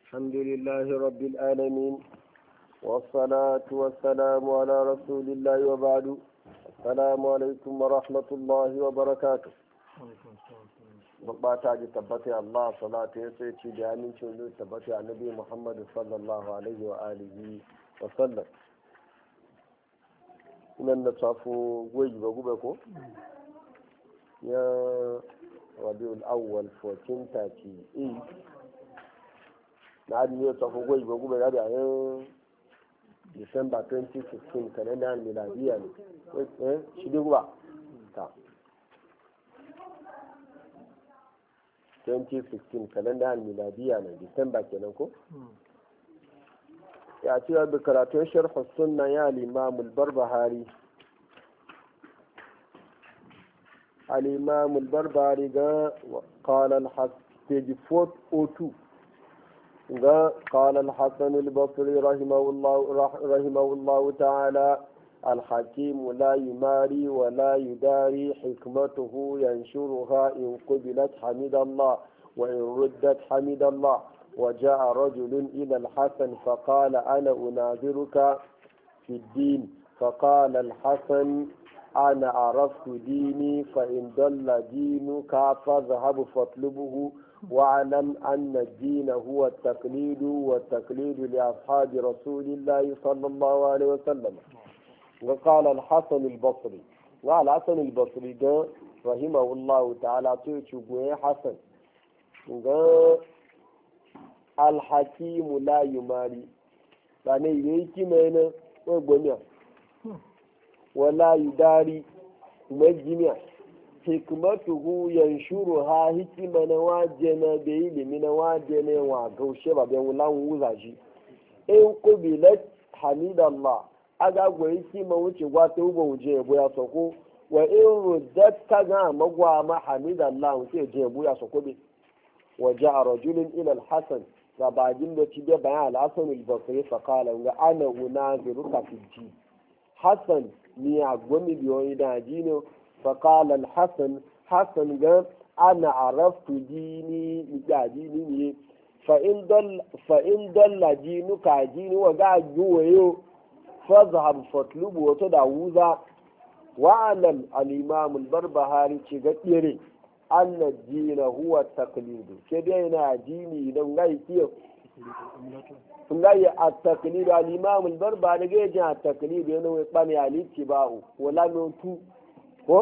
الحمد لله رب العالمين والصلاة والسلام على رسول الله وبعد. السلام عليكم ورحمة الله وبركاته. Bata ji tabbata Allah salatu ya sai ci da amincin zai tabbata a nabi Muhammadu sallallahu alaihi wa alihi wa sallam. Nan da tsafo gwaji ba gube ko? Ya Rabiul Awwal 1438. Na adi ya tsafo gwaji ba gube da yayin December 2016 kalenda miladiya ne. Shi dai guba. Ta. 2016 kalenda miladiya ne December kenan ko? Ya ce da karatun sharh sunna ya al-Imam al-Barbahari. Al-Imam al-Barbahari ga qala al-Page 402 ga qala al-Hasan al-Basri rahimahullah ta'ala الحكيم لا يماري ولا يداري حكمته ينشرها إن قبلت حمد الله وإن ردت حمد الله. وجاء رجل إلى الحسن فقال أنا أناظرك في الدين فقال الحسن أنا عرفت ديني فإن ضل دينك فاذهب فاطلبه واعلم أن الدين هو التقليد والتقليد لأصحاب رسول الله صلى الله عليه وسلم. وقال الحسن البصري وعلى الحسن البصري ده رحمه الله تعالى تشوفه حسن الحكيم لا يماري يعني يجي منا وبنيا ولا يداري مجمع حكمته ينشرها حكمنا واجنا بيل من واجنا وغوشه بابن لان وزاجي إن قبلت حميد الله aga gwai kima wuce gwata uba wuce yabo ya soko wa in ruddat ka ga magwa ma hamidallah wuce je yabo ya soko be wa ja'a rajulun ila al-hasan ga bajin da ci da bayan al-hasan al-basri fa qala ga ana unaziruka fi ji hasan ni a gomi biyoyi da dino fa qala al-hasan hasan ga ana araftu dini ga dini ne fa in dalla dinuka dini wa ga juwayo فاذهب فاطلب وتدعوذا. واعلم الامام البربهاري تشغيري ان الدين هو التقليد كدينا ديني دون غاي كيو غاي التقليد. الامام البربهاري جاء التقليد انه يقبل عليه اتباعه ولا نوتو هو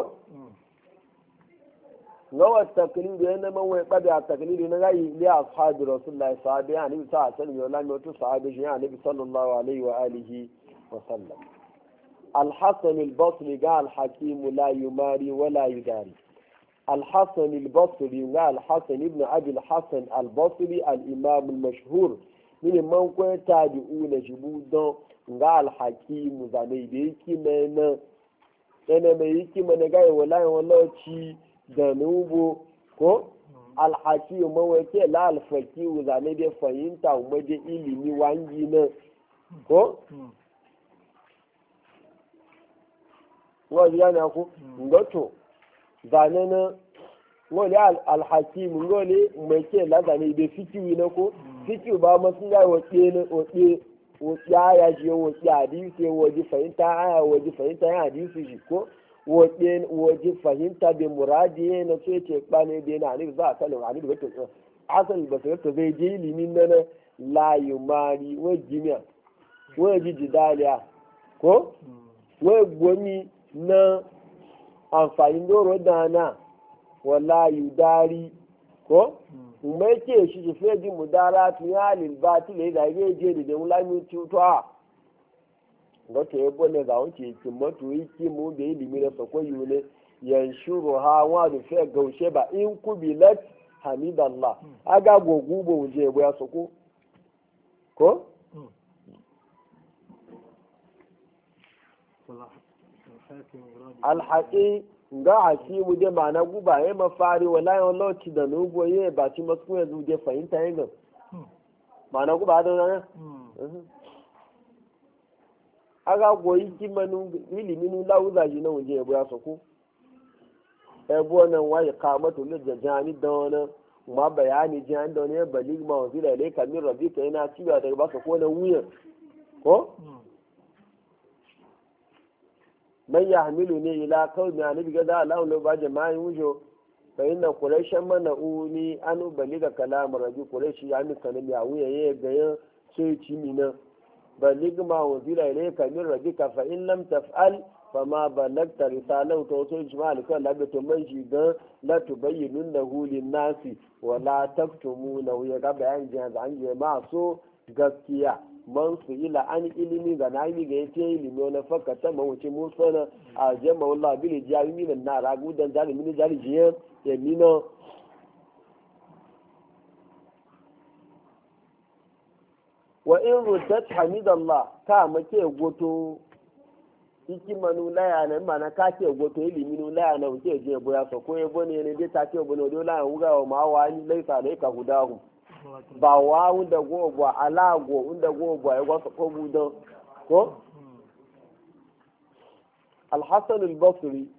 لو التقليد انما هو يقبل التقليد غاي لاصحاب رسول الله صلى الله عليه وسلم ولا نوتو صحابه النبي صلى الله عليه واله وسلم. الحسن البصري قال الحكيم لا يماري ولا يداري. الحسن البصري قال الحسن ابن أبي الحسن البصري الإمام المشهور من الموقع تابعون جبودا قال الحكيم زاني بيكي منا أنا بيكي منا قال ولا شي دانوبو كو الحكيم موكي لا الفكي زاني بي فهمتا ومدي إلي وانجينا كو wani yana ku ngato zane na wani alhakim ngole mai ke la zane be fitiwi na ko fitiwi ba masu ya wote na wote ya je wote hadisi woji fahimta aya woji fahimta ya hadisi shi ko woji fahimta be muradi na so yake kpane be na ni za ka lo ani be to asal ba sai to zai je ilimin na la yumari wajimiya waji jidaliya ko wai gomi na amfani doro dana wala yudari ko mai ke shi fe ji mudara tun ya lil batil da ga je da mulami tuwa ga to yebo ne ga wuce ki mato yiki mu da ilimi da sako yule yanshuru ha wa da fe gaushe ba in kubilat hamidallah aga gogubo je bo ya sako ko alhaƙi ga hakimu da ma na guba ya mafari wala yawan lauci da nugo ya ba ci masu kuma yanzu da fahimta yin gan ma na guba da nan aga goyi kimanin ilimin lauza shi na waje ya buya su ku ebu wannan waye kamata da jani da wani ma bayani jin da ne balig ma wasila ne kamin rabbika yana ciwa daga baka ko na wuyan ko man yahmilu ne ila qaumi an bi gada Allah lo ba jama'in wujo fa inna quraishan mana'uni an baliga kalam rabbi quraishi ya mi kanin ya wuya ya ga sai ci mina balig ma wasila ne kamin rabbika fa in lam taf'al fama balagta risalahu to so ijmal kan la to man shi ga la tubayyinun lahu lin nasi wa la taktumuna ya ga bayan jin an je ma so gaskiya man su ila an ilimi ga na yi ga yace ilimi na fakata man wuce mun sana a jama wallahi bil jami min na ragu dan jari min jari jiye ya mina wa in ruddat hamidallah ka make goto iki manu laya na mana ka ce goto ilimi nu laya na wuce je boya so ko ebo ne ne dai ta ce bono do laya wuga wa ma wa ni laisa da ka gudahu ba wa wunda gogwa alago wunda gogwa ya gwasa ko budan ko al-hasan al-basri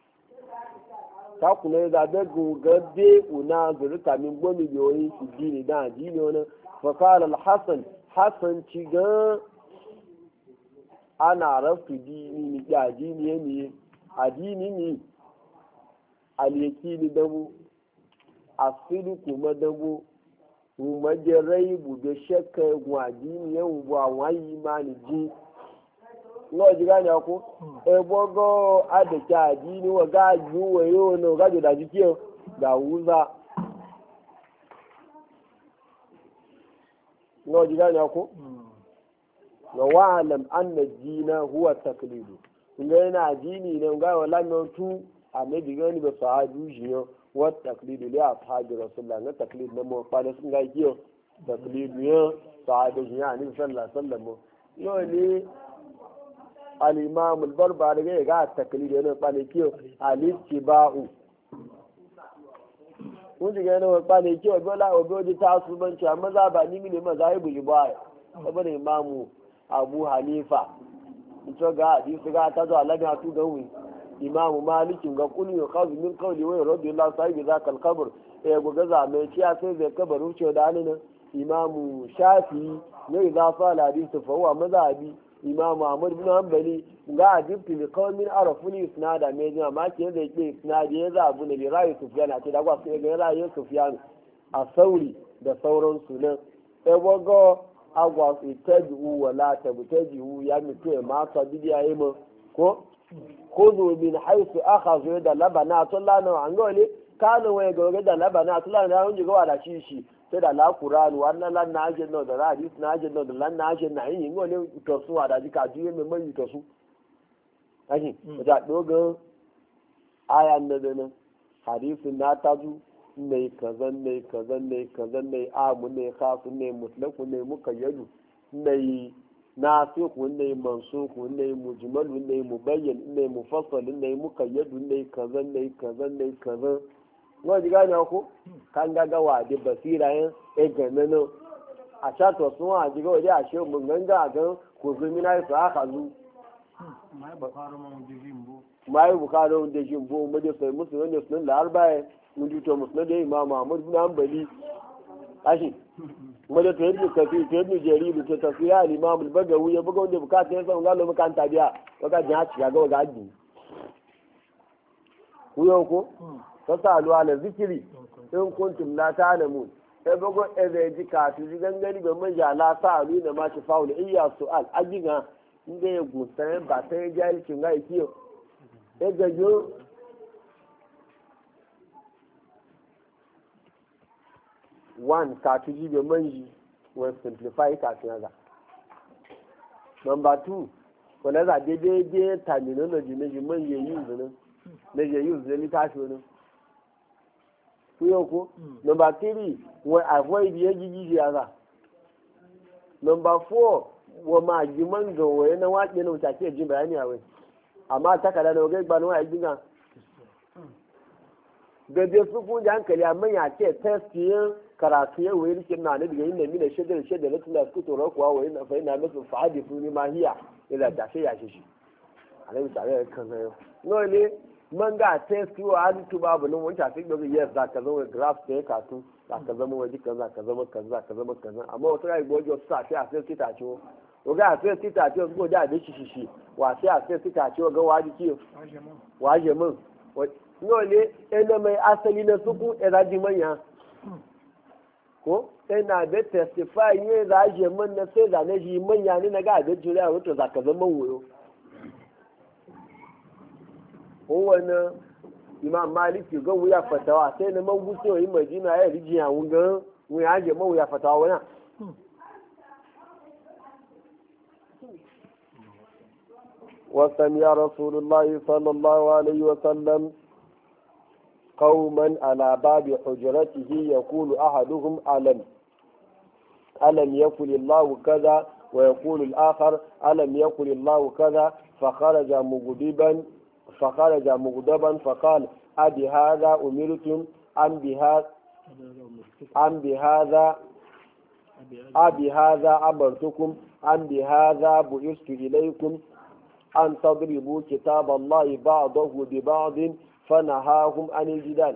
ta kuna da da gogabe una zurka min gomi yoyi su dini da dini wannan fa qala al-hasan hasan ciga ana rafu dini ni ya dini ne adini ni al-yakini dabu asidu kuma dabu umajirai bube shakka gwaji ne yau ba wani mani ji ngo ji gani ako e bogo adeke aji ni wa ga ju we yo no ga da ji da wuza ngo ji gani ako wa wa'lam anna dina huwa taqlidu kunga yana dini ne ga wala no tu a me diga ni ba sahabu jiyo wa taqlidu li ashabi rasulullah na taqlid na mo fa da sun ga kiyo taqlidu ya sahabu jiya ni sallallahu alaihi wasallam yo ni al-imam al-barbari ga taqlidu ne fa ne kiyo al-ittiba'u kun diga ne fa ne kiyo bola oboji ta su banci amma za ba ni ne mazahibu jiba saboda imamu abu hanifa ito ga hadisi ga ta zo alaga tu ga wi imam malikin ga kun yi khaz min qawli wa radiyallahu sahibi zaka al-qabr go ga za mai ciya sai zai kabaru ce da nan imam shafi ne za fa hadisi fa huwa mazhabi imam ahmad ibn hanbali ga hadisi bi qawmin arafuni isnada me jima ma ke da yake isnadi ya zabu ne bi rayi sufyan a ce da gwa sai ga rayi sufyan a sauri da sauran su nan go agwa itajihu wala tabtajihu ya mutu ma ta bidiya yi mu ko khudhu min haythu akhadhu da labana tullana an gole kana waye ga da labana tullana an ji ga wala shi sai da la qur'an wannan lan na ajin no da hadis na ajin no da lan na ajin na yin gole to su da ji ka ji me mai to su ashi da dogon ayan da nan hadisin na tazu ne kazan ne amu ne khasu ne mutlaku ne mukayyadu ne nasiku ne mansuku ne mujmalu ne mubayyan ne mufassal ne mukayyadu ne kazan wani gane ko kan gaga wa da basira yin eganano a chato sun wa jiga waje a shehu mun ganga ga ko zumina su aka zu mai bukaro da jimbo mu da sai musu wanda sun da arbaye mun ji to musu da imam Ahmad bin Hanbali ashi mu da tayyib kafi tayyib jaridu ta tafiya imam al-Bagawi ya buga wanda bukata ya san galo makanta biya kaga ji haci ga ga aji kuyo ko fasalu ala zikri in kuntum la ta'lamun sai bugo ebe ji ka tu ji gangani ga manja la sa'alu na ma shi faul iya su'al ajiga inda ya gusa ba sai jahilcin ga ikiyo ya gajo one katuji bai manji wani simplify kafin yaza number two wani za daidai terminology na ji man yayi zunin na yayi zunin littafi wani kuyo ko number three wani avoid ya gigi yaza number four wa ma jiman ga waye na waƙe na wuta ke jin bayani a wai amma takada da wagai gbanu a jiga da dai su kun da hankali amma ya ce test yin karatu ya wayar kin na ne daga inda mina shedda na tunda su toro kuwa wayar na fa ina musu fa'adi su ne mahiya ila da sai ya shi alai tare kan sayo no ne man ga test wa an tu babu nan wanda sai ga yes za ka zo graph sai ka tu za ka zama waje kaza ka zama kaza ka zama kaza amma wata rai gojo sa sai a sai kita ce o ga sai kita ce ko da da shi wa sai a sai kita ce ga waje ki waje mun no ne ina mai asali na suku iraji manya ko ina da testify ne zaje mun na sai da na ji manya ne na ga da jira wato za ka zama woyo kowane imam maliki ga wuya fatawa sai na man gusto yi madina ya rijiya wunga wuya aje man wuya fatawa wani وسمع رسول الله صلى الله عليه وسلم قوما على باب حجرته يقول أحدهم ألم يقل الله كذا ويقول الآخر ألم يقل الله كذا فخرج مغضبا فقال أبي هذا أمرتم أبي هذا أمرتكم أم بهذا بعثت إليكم أن تضربوا كتاب الله بعضه ببعض فنهاهم عن الجدال.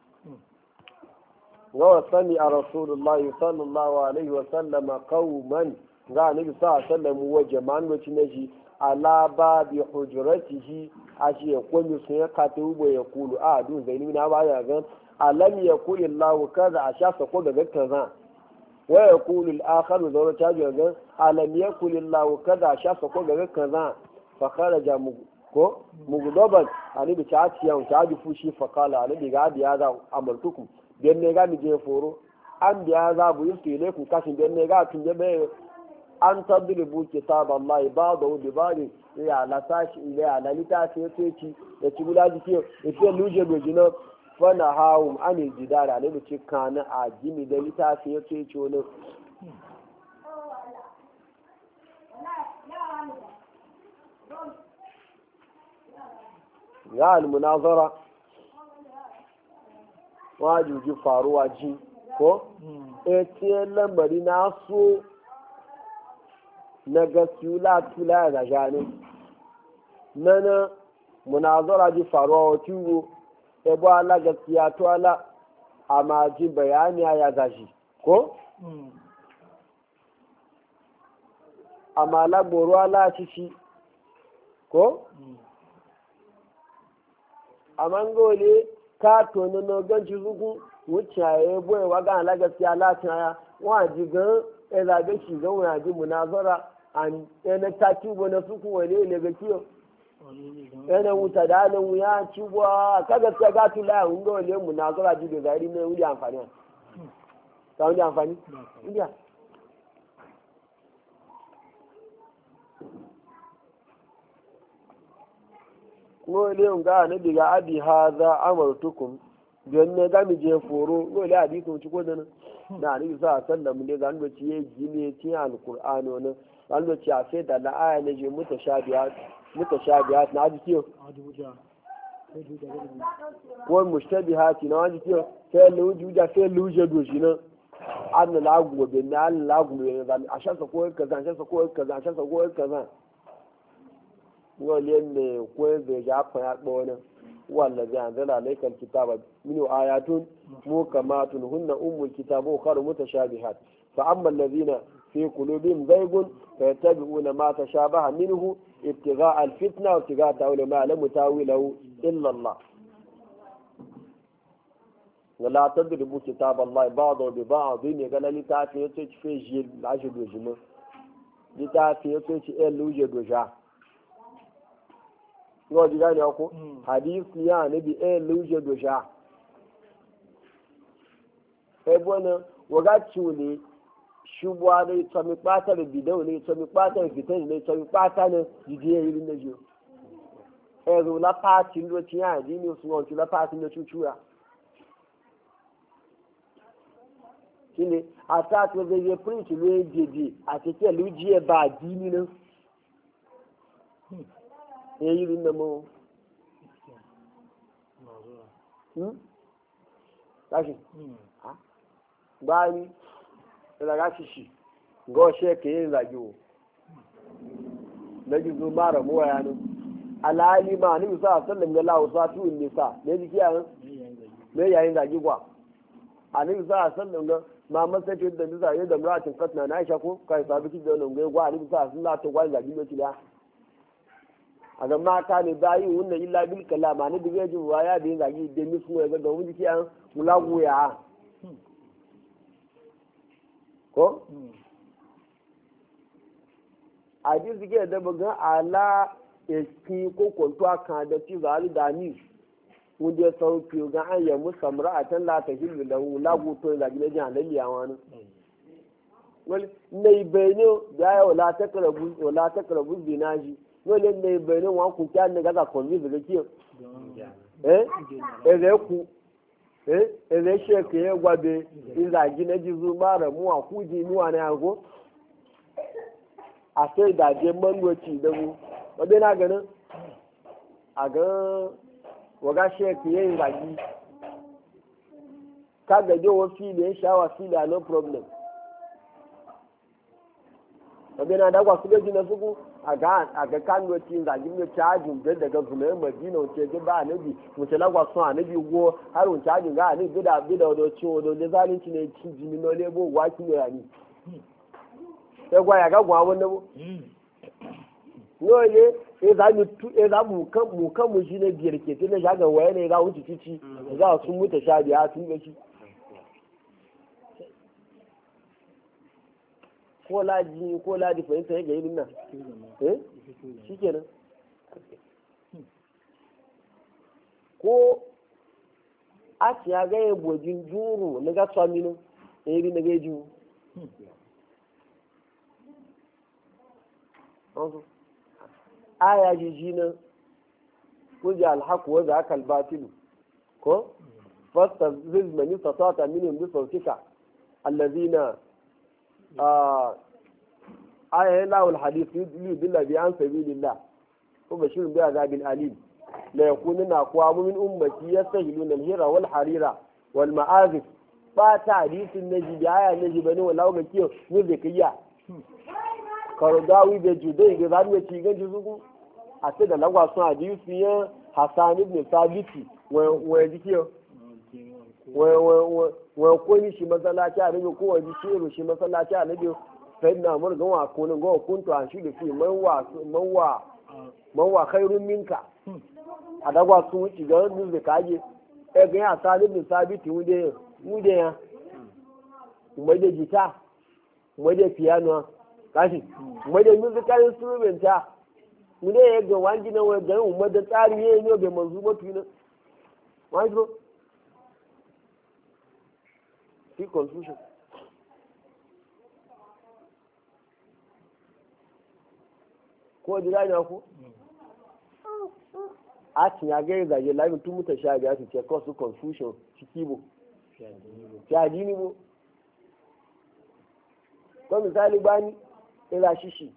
وسمع رسول الله صلى الله عليه وسلم قوما قال النبي صلى الله عليه وسلم وجمعا وتنجي على باب حجرته أشي يقول سيقاتل ويقول دون زيننا بعد ألم يقول الله كذا أشاء سقول كذا ويقول الآخر زور تاجر ألم يقول الله كذا أشاء سقول كذا فخرج مغضبا أنا بتاعتي يوم تعدي فوشي فقال أنا بقعد هذا أمرتكم بأن قام يجي فورو أم بهذا بيفتي إليكم كاشن بأن قام تنجبه أن تضربوا كتاب الله بعضه ببعض إلى على ساش إلى على لتاسي يتيجي يتقول هذا كيو يتقول لوجب وجنب فنهاهم عن الجدال أنا بتشي كان عجيم إلى لتاسي يتيجي ونه ya almunazara wajuji faruwa ji ko etiyan lambari na so na gaskiyula tula da jani nana munazara ji faruwa wa tiwo ebo ala gaskiya to ala amma ji bayani ya gashi ko amma la goro ala ci ko amangole ka tono no ganci zugu wucaye boye waga la gaskiya la taya wa jigan elabe shi ga wa ji munazara an ene taki bona suku wale ne ga kiyo ene wuta da nan wuya ci wa ka gaskiya ga tula ngole munazara ji da gari ne wuri amfani ta wuri amfani inda ngole nga ne diga abi hadha amartukum don ne ga mi je foro ngole hadisi ci ko dana na ni sa sallam ne ga ndo ci ye gine ci alqur'ani wannan ga ndo ci afi da la aya ne je mutashabihat na ji kiyo ko mushtabihat na ji kiyo sai lujuja sai luje doshi na an la gobe na an la gobe ne a shansa ko kaza a shansa ko kaza a shansa ko kaza wale ne ko zai ja fa ya bona wallazi anzala alaykal kitaba min ayatun mukamatun hunna ummul kitabi wa kharu mutashabihat fa amma alladhina fi qulubihim zaygun fayattabi'una ma tashabaha minhu ibtigha'a alfitna wa ibtigha'a ta'wili ma lam tawilahu illa Allah wala tadribu kitaba Allah ba'dahu bi ba'd ne ga litafi yace ci fe ji laji dojima litafi yace ci eluje doja ngo diga ne ko hadisi ya nabi luje doja bona waga chule shubwa ne tsami pata da bidau ne tsami pata da fitan ne tsami pata ne jidiye irin da jo ero la pati ndo tiya di ni so la pati ne chuchura kini ata to ze print le jeje ateke luje ba di ni no irin da mo kashi bani daga shi go sheke yin zagiwo na gizo mara muwa yanu alali ma ni sa sallam ga lawo sa tu nisa ne jiki an me yayin zagi kwa annabi sa sallan ga ma masake da nisa yadda muratin fatna na Aisha ko kai sabi ki da wannan ga gwa annabi sa sallan to gwa zagi ne tiya a ga mata ne bayi wunna illa bil kalama ne da ji waya da zagi da mi sun ga wani ki an mulagu ya ko a ji suke da bugan ala eski ko kwanto kan da ci zali da ni wanda ya sauke ga an yi musamman a can lata hillu da lagu to da gina jin halalli a wani wani mai bayani da ya wala ta karabu zinaji wani mai bayani wa ku kyan da gaza kwanzi daga kiyo ere sheke ya gwabe in zagi na jizu mara muwa ku ji muwa na yago a sai da je manwaci da mu wadda na ganin a gan waga sheke ya yi zagi ka gaje wa fili ya shawa fili a no problem wadda na dagwa su gaji na suku a ga kanwaci zagi ne cajin da daga zunayen madina wuce ga ba anabi wuce lagwa sun anabi go har wuce cajin ga anabi bida wadda cin wadda da zalunci ne ci jini na lebo waki ne yani sai gwaya ga gwa wani bu yole e za mu kan mu shi ne biyar ke tun da shaga waya ne za wuce cici za su mutu sha biya sun ga shi ko ladi fahimta ya gayi nan shi kenan ko a ci ya gaya bojin juru na gasa minu ya yi na gaya jiwu aya ji nan kuji alhaku wa za ka albatilu ko fasta zizmani fasata minin bi sautika allazina aya lawul hadith yudilla bi an sabilillah ko bashirun bi azabil alim la yakununa aqwamu min ummati yastahiluna al-hira wal harira wal ma'azif ba ta hadisin naji da aya naji bane wala ga kiyo ne da kiya karudawi da judai ga zan ya ci ganji zugu a ce da lagwa sun hadisi ya hasan ibn sabiti wa dikiyo wa ko ni shi masallaci a nabi ko wa dishiru shi masallaci a nabi sai na mun ga wa ko nan ga kuntu an shi da fi man wa khairun minka a dagwa sun wuce ga nun da kaje ga ya hasan ibn sabiti wude ya mai da gita mai da piano kashi mai da musical instrument ta mu ne ya ga wangi na wani garin umar da tsari ya yi bai manzu matu na wani zo fi confusion ko jira ne ku a cin ya gaya zage laifin tun muta sha biya su ce cause confusion ciki bo fi ni bo ko misali bani ila shishi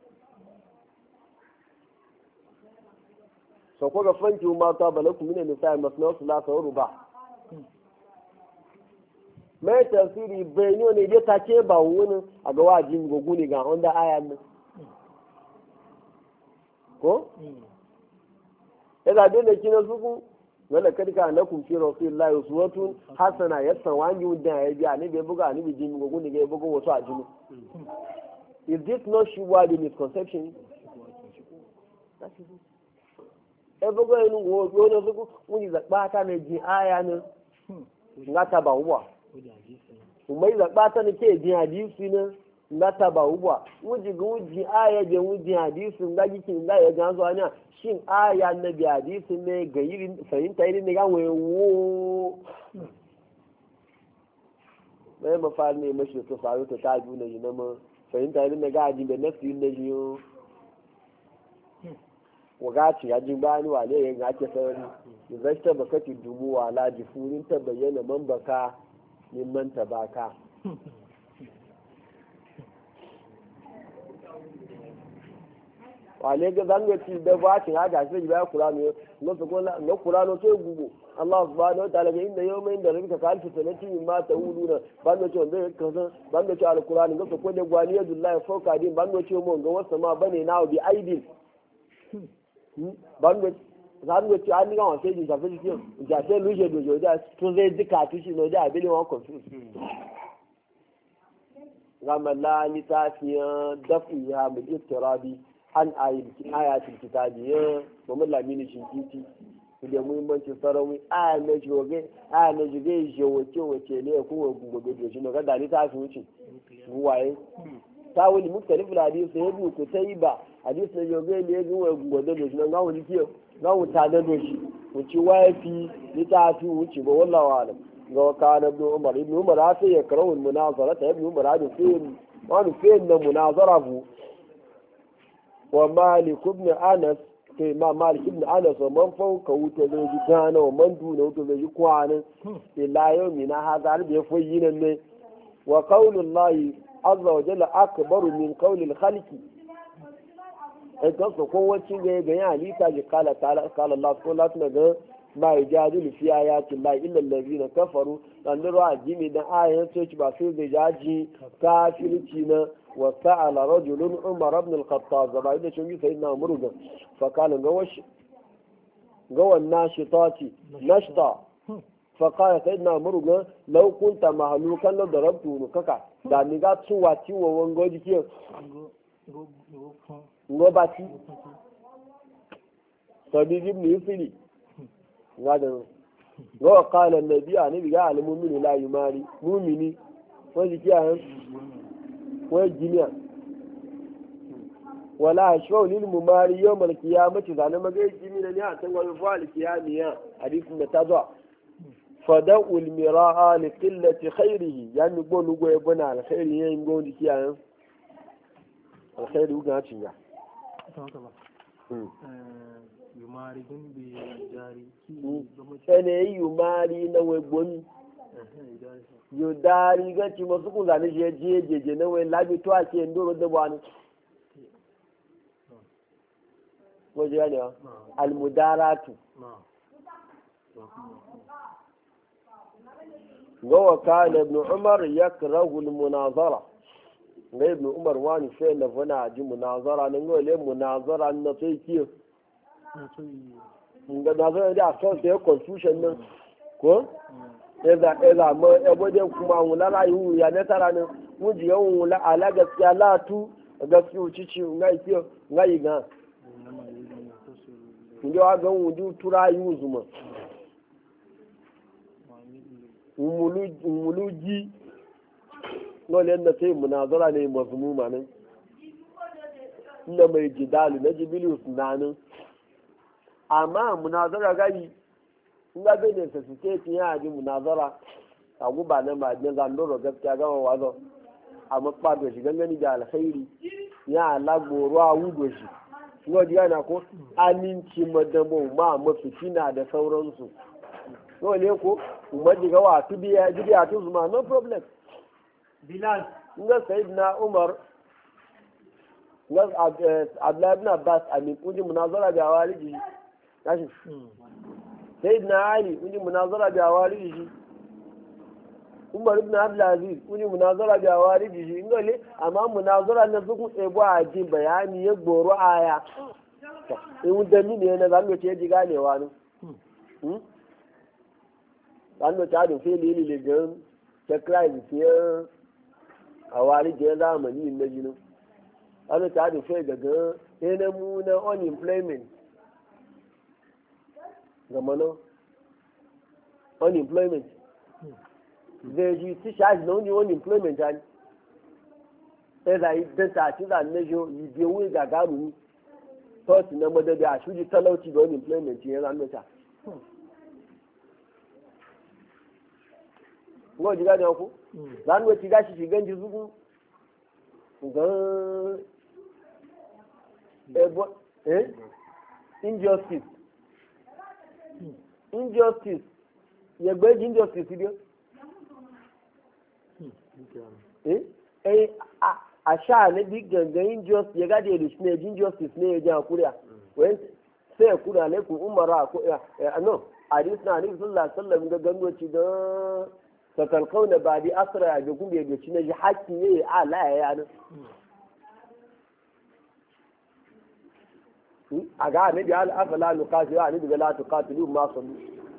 so ko ga fanki ma ta balaku mine misali masna salasa wa ruba mai tafsiri bai ne dai ta ce ba wani a ga wajin gogu ne ga onda ayan nan ko ila dole kina suku wala kadika lakum fi rasulillahi uswatun hasana yasan wani wanda ya bi ani bai buga ani bi jin gogu ne ga buga wasu a jinu is this not sure the misconception that is it ebogo enu wo wo no suku wuni zakba ta ne ji aya ne ngata ba uwa umai zakba ta ne ke ji hadisi ne ngata ba uwa wuji guji aya je wuji hadisi ngaji kin ga ya ganzo anya shin aya na bi hadisi ne ga irin fahimta irin ne ga wo mai mafari ne mashi to faru to ta ju ne ma fahimta irin ne ga ji da nafsi ne ji yo wagaci ya jin bani wa ne yin ake sauri da zai ta baka ti dubu wa laji furin ta bayyana man baka min man ta baka wale ga zanga ci da bacin haka sai ya kula ne na kula no sai gugu Allah subhanahu wa ta'ala inna yawma inda rabbika ka alfi sanati mimma ta'uduna bando ce wanda kaza bando ce alqur'ani ga ko da gwani yadullahi fawqa din bando ce mun ga wasa ma bane na bi aidin zan go ti an ga won sai ji sa fe ji ja sai lu je dojo ja to zai dika tu shi no ja bi ni won confuse gama la ni ta fiya dafi ya mu iftirabi an ayatul kitabi ya mu lamini shinkiti da muhimmanci sarawi aya na jige je wace ne ko gobe da shi no ga dali ta su wuce waye ta wani muktalif hadisi ya bu ku sai ba hadisi ne joge ne ga gobe da shi no ga wani kiyo ga wuta da shi wuci wafi ni ta fi wuce ba wallahi alam ga kana ibn umar sai ya karawu munazara ta ibn umar da sai wani sai na munazara bu wa malik ibn anas kai ma malik ibn anas man fauka wuta zai ji gana wa man duna wuta zai ji kwanan ila yau mina haza har bai foyi nan ne wa qaulullahi azza wa jalla akbaru min qawlil khalqi ai kan so ko wacin ga ya halita ji kala ta'ala kala Allah ko la tuna ga ma yajadilu fi ayati llahi illa allazina kafaru dan ruwa jimi dan ayan so ci ba sai da jaji kafirci na وسأل رجل عمر بن الخطاب زبايد شنجي سيدنا عمر فقال قوى الناشطات نشطا فقال سيدنا عمر لو كنت مهلوكا لضربته نككا دعني قد سواتي وونغوجي كيو ngobati صديق ابن يسلي هذا وقال النبي عليه قال المؤمن لا يماري مؤمني وذي كيان وجميع ولا شو للمماري يوم القيامة إذا ما جاي جميع نيا تقول فعل القيامة حديث متضع فدعوا المراء لقلة خيره يعني يقولوا يبنى على خيره يقولوا كيان الخير يوجد شيء يماري بجاري أنا يماري نوبون yodari ganci masu kun zane shi jeje na wani labi to ake ndoro da wani wajen yanewa almudaratu gawa kana ibn umar ya karahu munazara ga ibn umar wani sai na fana ji munazara nan ga le munazara na sai kiyo ga nazara da so sai confusion nan ko eza ma ebode kuma wula rayu ya ne tara ne wuji yawon wula ala gaskiya latu gaskiya ucici ngai kiyo ngai ga ndi wa ga wuju tura yu zuma umuluji no le na sai munazara ne mazmuma ne inda mai jidalu na jibilius nanin amma munazara gari nga bai da sassuke ya ji munazara a guba nan ba jin zandoro gaskiya gama wazo a makpado shi gangani da alkhairi ya alagoro a wudo shi ngo diga na ko aminci madamo ma mafitina da sauransu no ne ko umma diga wa tubiya diga tu zuma no problem bilal nga sayyidina umar nga abdullah ibn abbas amin kuji munazara da waliji kashi sayyidina ali kuji munazara da waliji umar ibn abdulaziz kuji munazara da waliji ngole amma munazara na zuku ebo aji bayani ya goro aya in da ni ne na zan ce ji ganewa ne zan ta da fili ne gan ta cry fiye a waliji ya zamani na jinin zan ta da fili daga ene mu na unemployment gamano unemployment zai ji ti shaji na wani unemployment ani ẹ̀dà ìdẹ́ta àti ìdánilẹ́jọ́ ìdí owó ìgàgàrù ní tọ́ọ̀tì náà mọ́dẹ́bí àṣújú tọ́lọ́tì lọ unemployment yẹn lánàá. wọ́n jí gáàdì ọkú lánàá ti gáàsì fi gẹ́ǹjì zúgún gan ẹ̀bọ́ injustice yẹ̀gbẹ́ injustice bí ó. a sha na big gangan injustice ya gade da shi ne injustice ne ya ji hakuriya wani sai ya kuna ne ku umara ko no hadis na hadis sallallahu alaihi wasallam ga gangoci da sakalkau na ba di asra ya ga gumbe da shi ne ji hakki ne a la ya yana a ga ne da afala nuqatilu ani da la tuqatilu ma sallu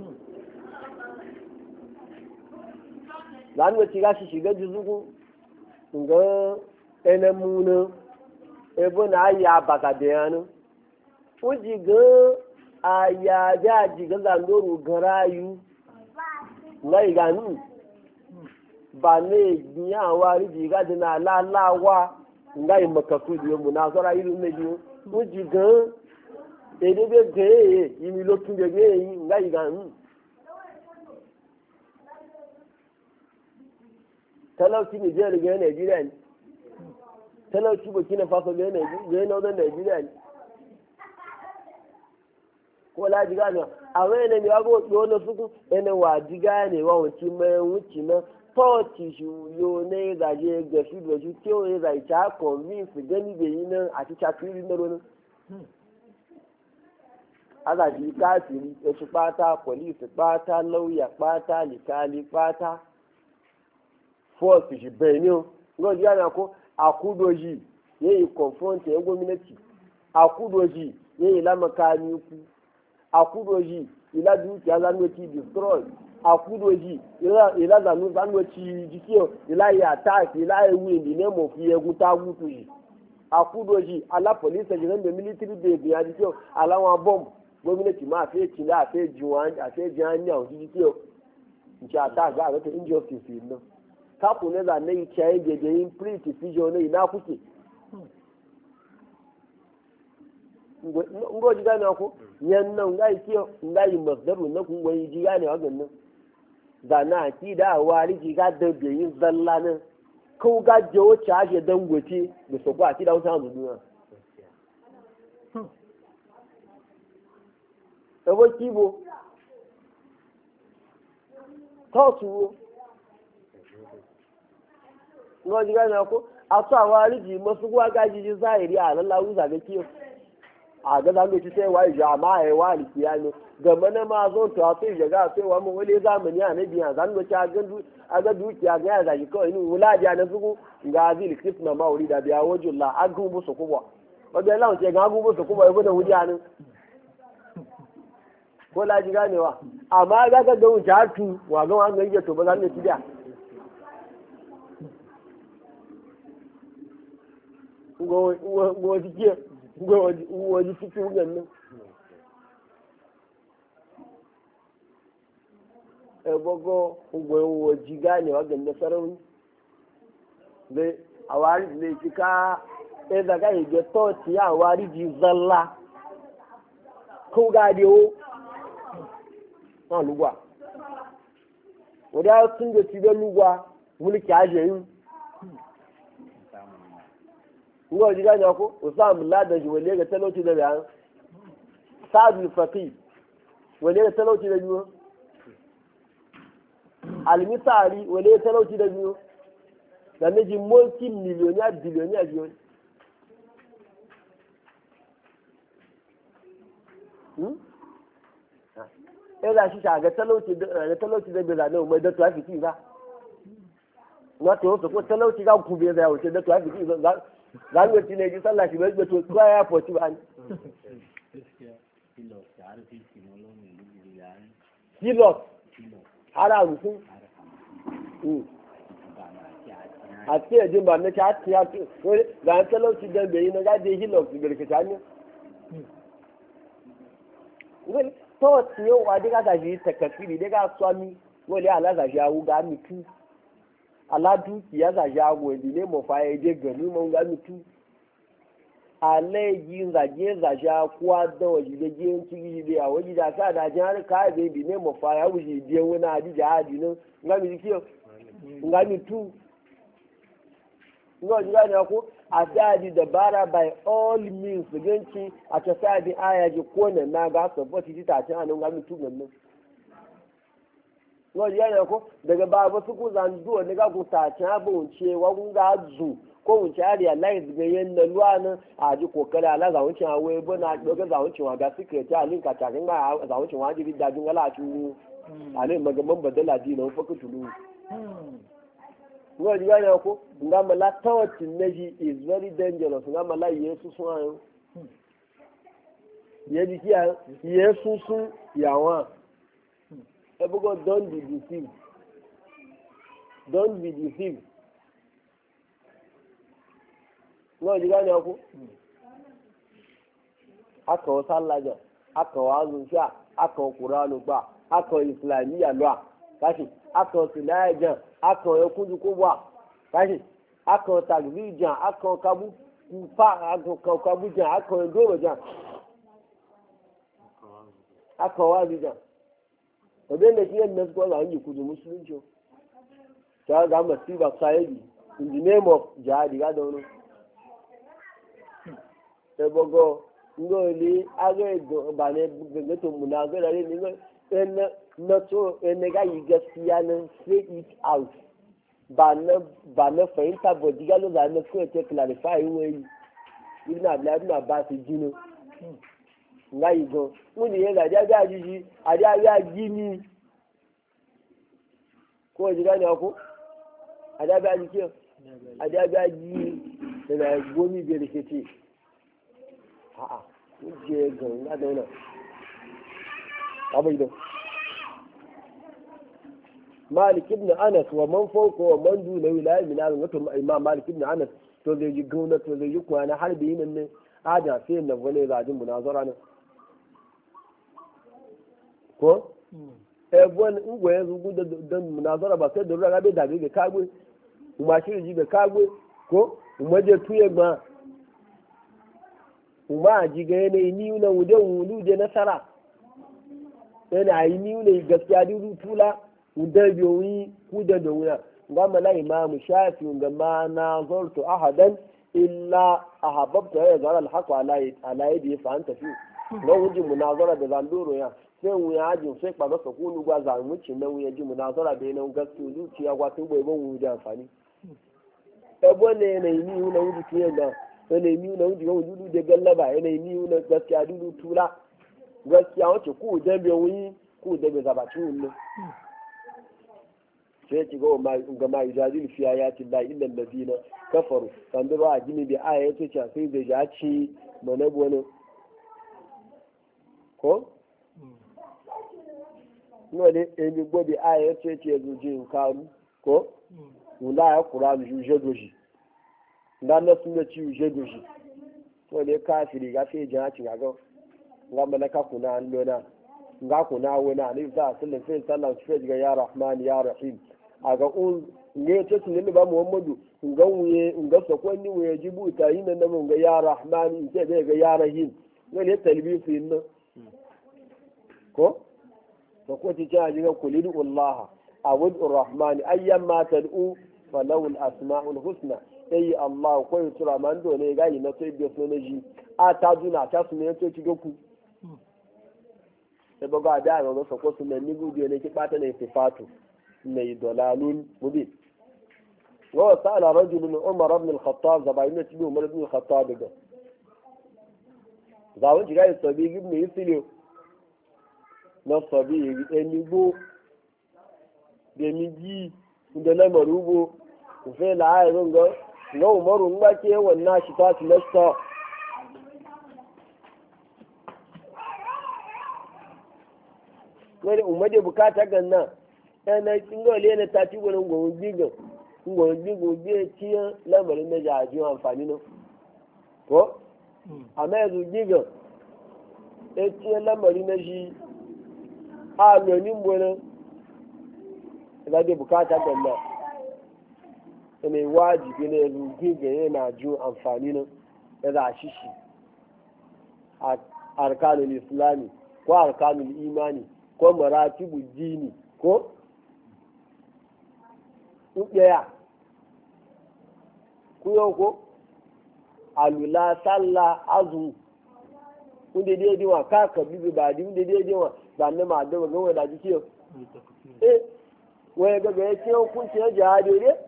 dan wace ga shi shiga juzugu ga enemuna ebo na ya baka de anu uji ga aya ja ji ga zandoru garayu ngai ga nu ba ne biya wa riji ga dina la la wa ngai makafu di mu na sora ilu ne di uji ga edebe ge yimi lo tun de ge ngai ga nu talauci ne jere ga Nigeria ne talauci Burkina Faso ga Northern Nigeria ne ko la diga ne awe ne mi wago do no suku ene wa diga ne wa wuci me wuci na poti ju yo ne ga je ga su do ju ti o e ga cha convince gani be yin a ti cha tiri no ro ala di ka ti e su pata police pata lawyer pata likali pata force ji be ni o ngo diga na ko akudoji yayi confront e gwamnati akudoji yayi la makani ku akudoji ila dukiya zangoci destroy akudoji ila zangoci jikio ila ya attack ila win the name of yeguta gutuji akudoji ala police jiran da military base ya jikio ala wa bomb gwamnati ma fe kila fe juwan a fe janya o jikio nja attack ga ga injustice no kapu ne da ne chai de in pretty fijo ne ina kuke ngo jiga na ko yan nan ngai kiyo ngai masdaru na kun wai jiga ne wa gannan da na ki da wari jiga da be yin zalla nan ko ga jo charge dan gote da so ba ki da wuta mu duniya ebo kibo to su ngo jiga na ko asa wari ji masu gwa gaji zahiri a lallahu zaga kiyo a ga zamu ci sai wai jama'a wa alkiyami gaba na ma zo to sai jaga sai wa mu wale zamani a nabi ya zan ci a ga dukiya ga ya zaki kawai ni wulaji na zugu ga zil kisna ma urida biya wajullah agun bu su kubwa wanda Allah ce ga agun bu su kubwa yabo da wudiya ne ko laji ganewa amma ga ga wuce hatu wa ga wa ga to ba zan ci da go dikiya waje cikin ganin ebogo waje ganewa ganin sarauni zai a wari zai cika ɗaya daga ige toci ya wari ji zalla ko gadewo na lugwa wadda sun da ci da lugwa mulki ajiyayin ngo ji gane ko usam ladan ji wale ga talauci da bayan sadu faqi wale ga talauci da biyo almisari wale ga talauci da biyo da ne ji multi millionaire billionaire biyo da shi ga talauci da biyo da ne mai da traffic ba wato ko talauci ga ku bai da wuce da traffic za zangoci ne ji sallah shi bai to ko ya foci ba kilo ara mutum a ce jin ba na ta ya ko ga talauci da bai na ga da hilo su birkita ne wani to tiyo wa diga ga shi takafiri diga swami wani ala ga jawu ga mitu ala dukiya za jago ne mo fa je gani mo ga mitu ale yin za je za ja kwa da waji da je ciki da a waji da ka da jan ka be bi ne mo fa ya wuji biye wani adi da adi no nga mi kiyo nga mitu ngo jiga ne ko asadi da bara by all means ganci a ta sadi aya ji ko ne na ga support ti ta ta no nga mitu ganno wọ́n yẹ́ ẹ̀kọ́ daga ba wasu kuzan zuwa ni ga kuta ta bunce wa kun ga zu ko wuce ari Allah ga yen na luwa nan a ji kokari ala za wuce awe bo na doga za wuce wa ga secret a lin ka ta kan ga za wuce wa ji da jin ala tu ale magaman badala di na fa ku tulu wọ́n yẹ́ ẹ̀kọ́ nga mala tawati neji is very dangerous nga mala yesu so ayo ye jiki ye susu yawa e bugo don't be deceived. Don't be deceived. Ngo ji gane ku aka wa sallaja aka wa zuciya aka wa qur'anu ba aka wa islamiyya lwa kashi aka wa silaja aka wa kuju kubwa kashi aka wa tagbijan aka wa kabu fa aka kabu jan aka wa doro jan aka wa zijan obe ne kiyan nan ko ba yi kuju musulunci ta ga masiba sai in the name of jihad ga da wono ebogo ngoli age ba ne gato munazara ne ngo en na to en ga yi gaskiya nan say it out ba na fahimta ba diga lo da na ko te clarify wai ibn abdullah ibn abbas jino ngai go muni ye ga ja jiji ada ya gini ko diga ne ko ada ba ji ke ada ba ji da gomi be rikete a'a je ga na da wannan abai da Malik ibn Anas wa man fawqa wa man duna wilaya min al-mutum Imam Malik ibn Anas to zai ji gauna to zai ji kwana har da yin nan ada sai na wani zajin munazara ne ko bon ngwe yanzu gudu dan munazara ba sai da ruwa be da be kagwe kuma shi ji be kagwe ko kuma je tuye ma kuma ji ga yanayi ni na wuden da nasara yana yi ni ne gaskiya dudu tula wudan biyoyi kuda da wuya ga mala imam shafi ga ma na zartu ahadan illa ahabbta ya zara alhaq ala yadi fa anta fi na wujin munazara da zanduro ya sai wuya ajin sai ba masa kunu gwa za mu ci nan wuya ji munazara da nan gaskiya zuciya gwa tun bai ban wuya amfani ebo ne ne ni na wuji tuye ga yana mi na wuji ga wujudu da gallaba yana mi na gaskiya dudu tula gaskiya wace ku da be wuyi ku da be zabaci wannan sai ci ga ma yujadil fi ayati la illa alladhina kafaru kan da ba gini bi aya yace ce sai da ya ci manabu wani ko no ne emi gobi aya yace ce zujin karu ko wala ya qur'an juje doji dan na sun ci juje doji to ne kafiri ga sai jina ci ga ga malaka kuna allona ga kuna wona ne za sallan sai sallan sai ga ya rahman ya rahim aga un ne ce sun ne ba muhammadu ga wuye ga sakonni wuye jibuta yin nan mun ga ya rahman in ce ga ya rahim ne talbisu yin nan ko to ko ci ta ji ga kulidu allah awud rahman ayyamma tad'u falahu al-asma'ul husna sai allah ko yutura man do ne ga yi na sai biyo ne ji a ta juna ta su ne to ci goku sai ba ga da ga so ko su ne ni gudu ne ki bata ne sifatu ne dalalun mubin wa sa'ala rajul min umar ibn al-khattab zabaina ci umar ibn al-khattab ga zawon ji ga sabi ibn yusuf na sabi eni go de mi ji da na marubo sai la ai runga na umaru ngba ke wannan shi ta tilasta wani umade bukata ganna yana ingole ne ta ci gurin gogon gigan biya ciyan lamarin na jajin amfani nan ko amma yanzu gigan ya ciyan lamarin na shi a lonin bonin da da bukata ganna mai wajibi ne yanzu gigan yana jin amfani nan ya za shi a arkanul islami ko arkanul imani ko maratibu dini ko ɗaya kuyo ko alula salla azu kunde dai diwa ka bibi ba di kunde dai diwa ba na ma da ga wada ji kiyo waye ga yace hukunci ya jihadi ne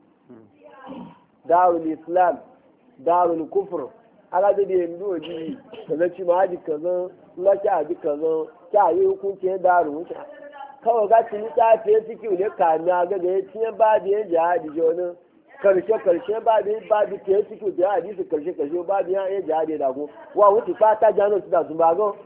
darul islam darul kufr ala da dai ndo ji da ci ma ji kaza la ta ji kaza ta yi hukunci ya darul kawai ga tuni ta fiye ciki ne kami a ga ya cinye ba da ya jihadi joni karshe ba da ke ciki da hadisi karshe ba da ya jihadi da ku wa wuce fata jano su da su ba go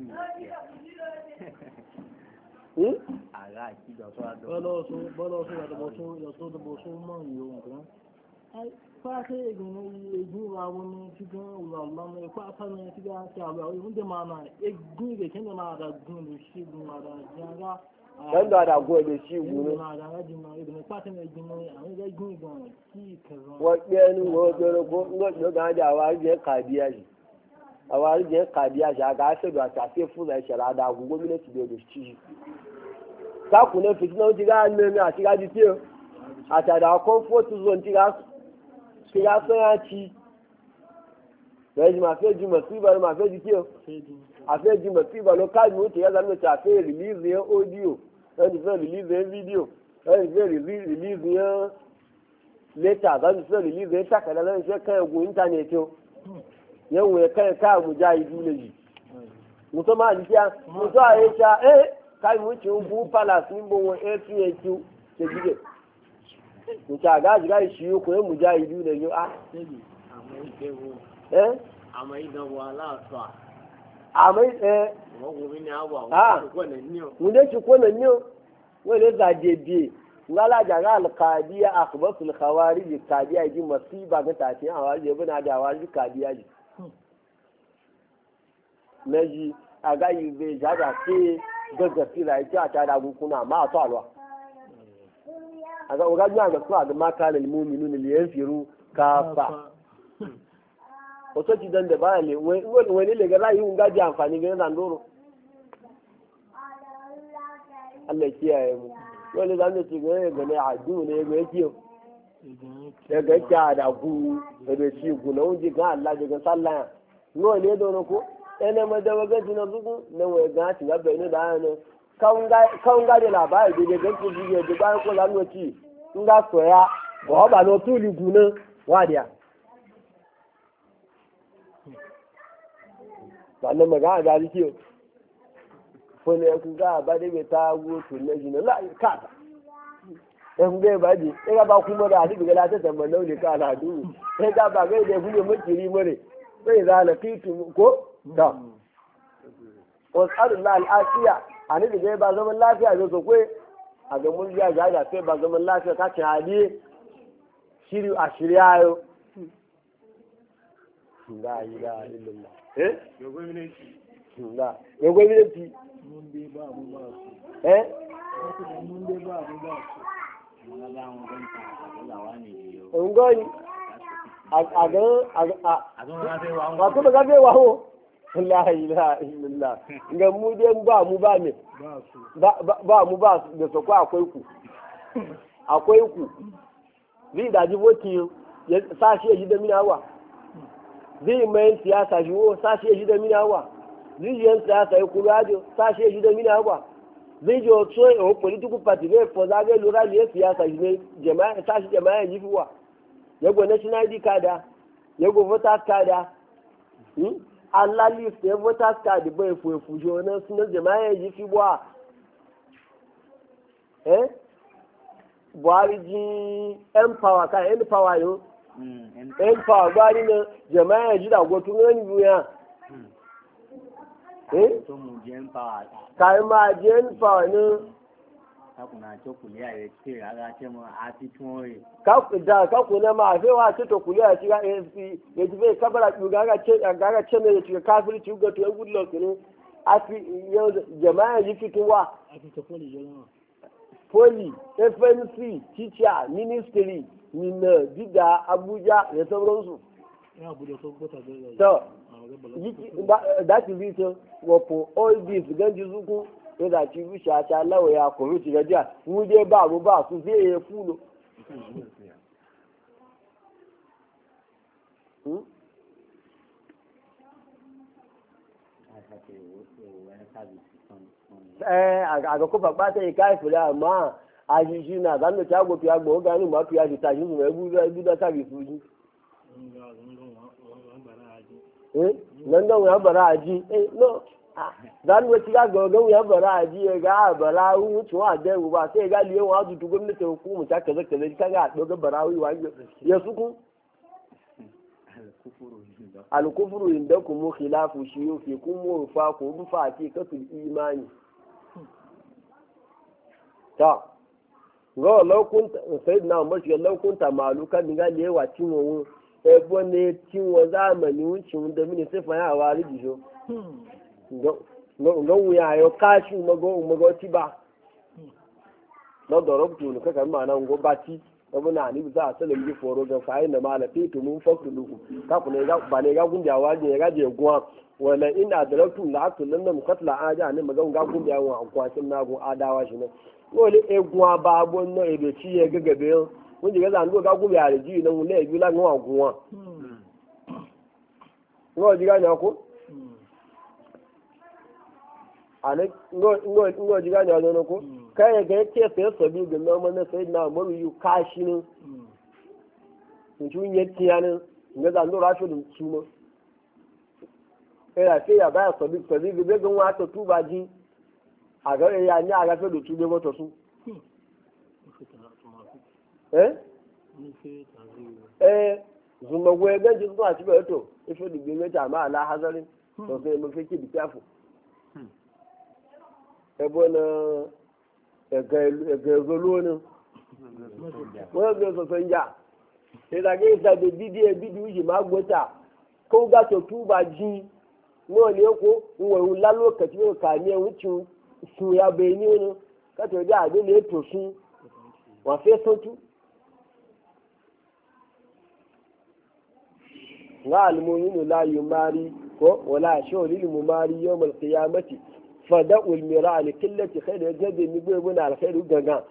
fata egun àwọn tí gan ọlọ́mọ fata ní tí gan ṣe àwọn ìwúndé máa náà egun ìgbè kí ní máa da gun lè ṣe gun àdá jẹ́ra dan da da go da shi gune wa ɗenu go ɗenu go ga da wa je kadiya shi a wa je kadiya shi ga sai da ta sai fu da shara da go gwamnati da shi ta ku ne fitina ji ga ne na shi ga ji ce a ta da comfort zone ti ga sai ya ci sai ma fe ji masiba ma fe ji ce a fe ji masiba lo ka mu ce ya zama ta fe release ya audio ẹni fẹ́ release ẹ fídíò ẹni fẹ́ release ẹ lẹ́tà ẹni fẹ́ release ẹ takàdá ẹni fẹ́ kẹ́ ẹ̀gùn íńtánẹ̀tì o yẹn wọ̀ ẹ̀ kẹ́ ẹ̀ ká àmújá ìlú lè yìí mùtọ́ máa di kíá mùtọ́ àyè ṣá ẹ káyọ̀ tí ó bú palace níbo wọn ẹ fi ẹ̀ tí ó ṣe gbígbẹ̀ mùtọ́ àgáàjì ká ìṣí okùn ẹ̀ mújá ìlú lè yọ á. àmọ́ ìdánwò aláàfà. àmọ́ ẹ. wunde shi ko nan yau wani zadede ngala jaga alqadiya akhbatul khawarij qadiya ji masiba ga tace awari je bana da awari qadiya ji naji aga yi be jaga ke daga fira ita ta da kuna ma to alwa aga uga nya ga su aga makalil mu'minun li yanfiru kafa wato ci dan da ba ne wani le ga rayi unga ji amfani ga nan doro Allah kiyaye mu wani zan da ci ga ne adu ne ga kiyo daga kya da ku da shi ku na unji ga Allah daga sallah no ne don ko ene ma da waga jina zugu na wai ga ci ga bai da ne kan ga da labari da ga ku ji da ba ko zan ci in ga soya ba no tuli guna wadiya sannan magana da kiyo wani ya kuka ba da bai ta gutu na shi na la'i kata ya kuka ba ji ya ba kuma da hadu ga lati tambar launi ka al'adu ya ga ba gai da ya kuke makiri mare sai za na fitu ko da wasu arula al'afiya a nufi gai ba zaman lafiya zai so kwai a ga murjiya ga da sai ba zaman lafiya ka ci hadi shiri a shirya yau la ilaha illallah ya gwamnati ngoni wato ba gabe waho la ilaha illallah ga mu dai ba mu ba ne ba mu ba da sako akwai ku zai daji woti ya sashi ya da minawa zai mai siyasa jiwo sashi ya da minawa zai siyasa ya kula da sashi ya da minawa zai ji otu o political party ne for zage lura ne siyasa ne jama'a sashi jama'a yi fiwa yago national ID card yago voters card Allah list ya voters card bai fujo na sunan jama'a yi fiwa Buhari ji empower kan empower yo empower Buhari na jama'a ji da gotun ran duniya to mu je empower kai ma je empower ne kakuna to kuliya ya ce aga ce mu a ti tuwe ka kuna ma fe wa to kuliya ci ga AFC ya ji bai kabara ga ga ce ne ci kafiri ci ga to yan gudu lokacin afi yau jama'a ji fituwa poli FNC teacher ministry nina diga Abuja da sauransu so that is it for all this ganji zuku da ci bisha ta lawa ya ko ci gajiya mu dai ba mu ba su sai ya fulo a ga ko ba ta yi kai fura amma a shi shi na zan da ta go fiya go gani ma fiya shi ta shi mu bu da ta bi su ji nan da wa bara aji no zan wuce ga gogon ya bara ji ga bara wuce wa da ba sai ga liyan wa du gwamnati hukumu ta kaza kaza kaga doga barawi wa ya suku al-kufru indakum khilafu shuyufikum wa faqu bi fatiqatul imani ta go lokun sayyidina umar shi lokun ta maluka mi ga lewa tinwo ebo ne tinwo zamani wucin da mini sifa ya wari dijo ngo wuya yo kashi mago tiba na dorobtu ne kaka ma nan go bati abu na ni za a sanin ji foro ga fayin da mala fitu mun fakru luku ka ku ne ga ba ne ga gunjawa ne ga je guwa wala ina darabtu la aktu nan mu katla aja ne maga ga gunjawa kwashin na gun adawa shi ne wole egun ababo no ebe ti ye gegebe o won je ga ndo ga gun ya re ji na won le bi la gun agun wa ngo ji ga na ko ane ngo ji ga na no ko kai ga ce sai so bi ga no man sai na maru yu kashi ne tun yetti yana ga za ndo ra shi dun su mo sai ya ba so bi ga ga wa to tuba ji aga ya ni aga fe do tube goto su zuma gwe ga ji zuwa ci ba to ife di gbe ta ma ala hazarin to sai mu fiki bi kafu bona ga zolo ne mo ga so sanja sai da ga da bidi uji ma gota ko ga to tuba ji mo ne ko wo la lokaci ko ka ne wucin sun ya bai ni wani kato da abin da ya tosu wafe sautu ga almominu la yi mari ko wala shawar ilimu mari yau mal kiyamati fada ulmira a likillaci kai da ya gabe ni bai muna alkhairu gaga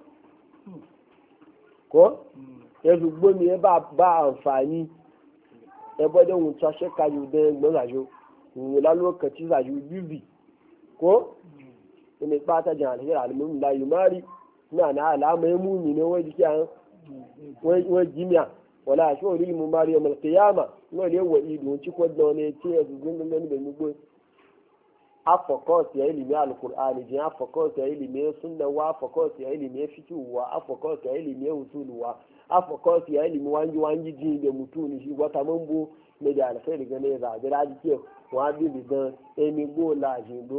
ko ya zugbo mi ba amfani ya bada wuta shekaru da ya gbazajo wula lokaci zajo bibi ko ne bata jan alheri almumin la yumari na alama ya mumi ne wai dikiya wai jimiya wala shi wani mu mari yawmal qiyama no le wa idu ci ko da ne ce ya gungun nan da mu go afakos ya ilimi alqur'ani jin afakos ya ilimi sunna wa afakos ya ilimi fiqh wa afakos ya ilimi usul wa afakos ya ilimi wanji ji da mutuni shi wata mambo ne da alkhairi gane za ga dike wa bi bidan emi go lajin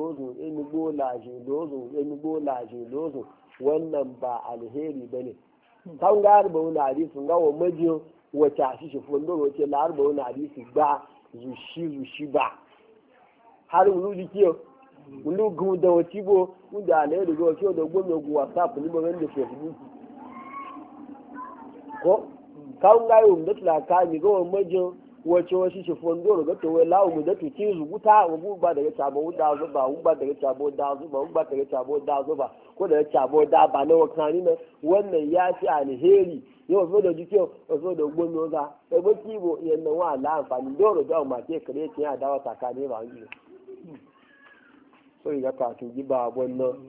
dozo wannan ba alheri bane kan ga arba wani hadisi ga wa majiyo wace shi fondo wace la arba wani hadisi ba zushi ba har wulu dikiyo wulu gu da wace bo wanda ne da go kiyo da gome gu whatsapp ni bo gande facebook ko kan ga yum da tlaka ni ga wa majiyo wace wasu shi fondo ga to wai lawo mu da tuci rubuta wa ba daga tabo da zuba ba daga tabo da zuba ba daga tabo da zuba ko daga tabo da ba na wakani na wannan ya fi alheri yau zo da jikin zo da gbono ga sai ba kibo yannan wa la amfani dole da ma ke kare ce ya dawo takane ba yi so ya ka tun ba wannan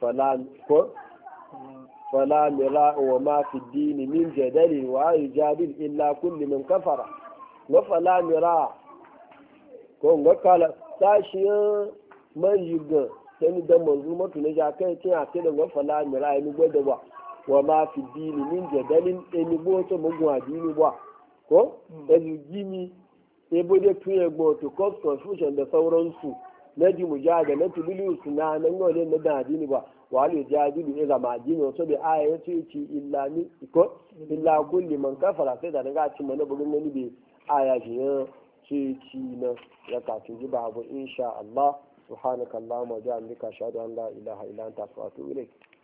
fala mira wa ma fi dini min jadali wa yujadil illa kullu man kafara wa fala mira ko ngakala tashiyan man yuga sai da manzu mutu ne ja kai ce a ce da wa fala mira ni gwada ba wa ma fi dini min jadalin eni bo to mugun adini ba ko ezu gimi e bude tuye gbo to cause confusion da sauransu na ji mujaga na tubilu suna nan gole na da adini ba wa ali jajilu ila ma adini wato da aya ya ce illa ni ko illa kulli man kafara sai da daga cin mana bugun gani be aya shi ya ce ci na ya ka ji babu insha Allah subhanakallahumma wa bihamdika ashhadu an la ilaha illa anta astaghfiruka wa atubu ilaik